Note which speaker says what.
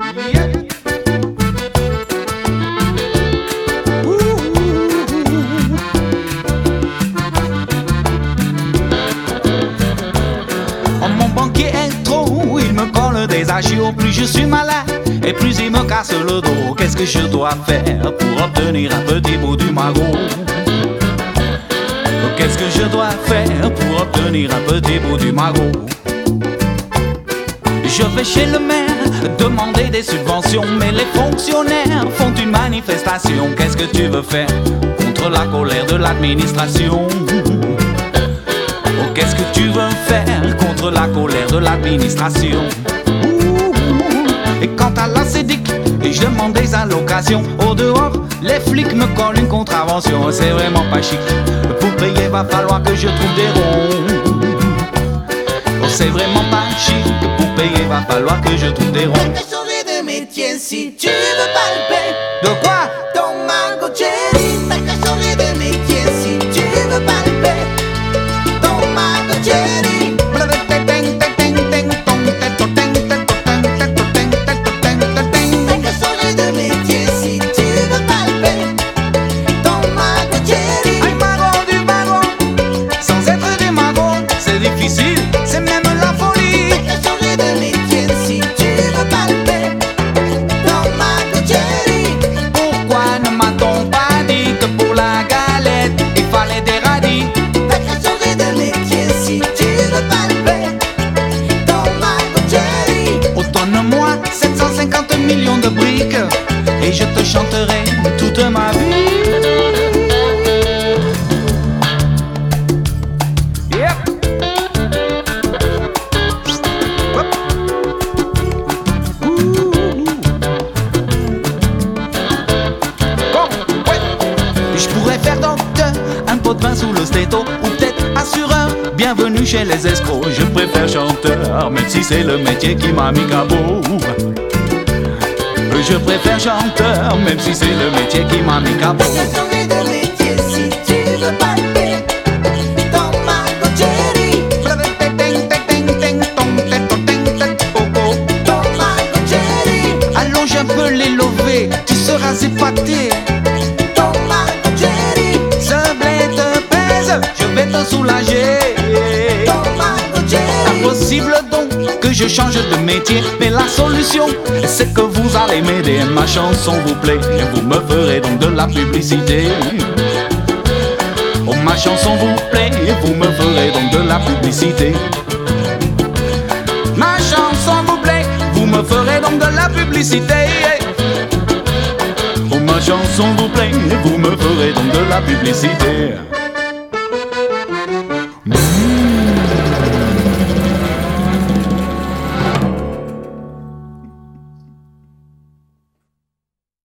Speaker 1: Oh, mon banquier est trop, il me colle des agios. Plus je suis malade et plus il me casse le dos. Qu'est-ce que je dois faire pour obtenir un petit bout du magot? Qu'est-ce que je dois faire pour obtenir un petit bout du magot? Je vais chez le maire demander des subventions, mais les fonctionnaires font une manifestation. Qu'est-ce que tu veux faire contre la colère de l'administration? Oh, qu'est-ce que tu veux faire contre la colère de l'administration? Et quant à la SEDIC, je demande des allocations. Au dehors, les flics me collent une contravention. C'est vraiment pas chic. Pour payer, va falloir que je trouve des ronds. Oh, c'est vraiment pas chic. Pour payer, va falloir que je trouve des ronds.
Speaker 2: T'as qu'à changer de métier si tu veux palper.
Speaker 1: De quoi?
Speaker 2: Ton magot Jerry. T'as qu'à changer de métier si tu veux palper. Ton magot Jerry.
Speaker 1: Et je te chanterai toute ma vie. Yep. Bon, ouais. Je pourrais faire docteur, un pot de vin sous le stéto, ou peut-être assureur, bienvenue chez les escrocs. Je préfère chanteur, même si c'est le métier qui m'a mis cabot. Je préfère chanteur, même si c'est le métier qui m'a mis cabot.
Speaker 2: T'as qu'à changer de métier si tu veux palper. Ton magot Jerry. Ton magot Jerry.
Speaker 1: Allonge un peu les lovés, tu seras épaté.
Speaker 2: Ton magot Jerry.
Speaker 1: Ce blé te pèse, je vais te soulager.
Speaker 2: Ton magot Jerry.
Speaker 1: Impossible donc que je change de métier, mais la solution c'est que vous allez m'aider. Ma chanson vous plaît, vous me ferez donc de la publicité. Oh, ma chanson vous plaît, vous me ferez donc de la publicité. Ma chanson vous plaît, vous me ferez donc de la publicité. Oh, ma chanson vous plaît, vous me ferez donc de la publicité.